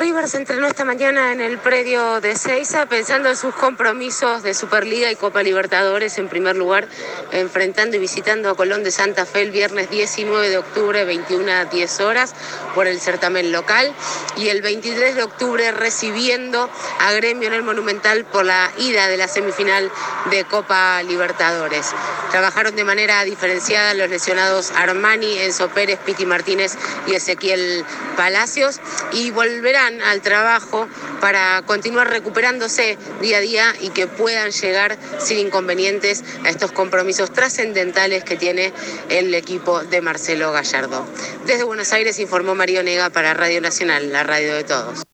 River se entrenó esta mañana en el predio de Ezeiza pensando en sus compromisos de Superliga y Copa Libertadores. En primer lugar, enfrentando y visitando a Colón de Santa Fe el viernes 19 de octubre, 21 a 10 horas, por el certamen local. Y el 23 de octubre recibiendo a Gremio en el Monumental por la ida de la semifinal de Copa Libertadores. Trabajaron de manera diferenciada los lesionados Armani, Enzo Pérez, Piti Martínez y Ezequiel Palacios, y volverán al trabajo para continuar recuperándose día a día y que puedan llegar sin inconvenientes a estos compromisos trascendentales que tiene el equipo de Marcelo Gallardo. Desde Buenos Aires informó Mario Nega para Radio Nacional, la radio de todos.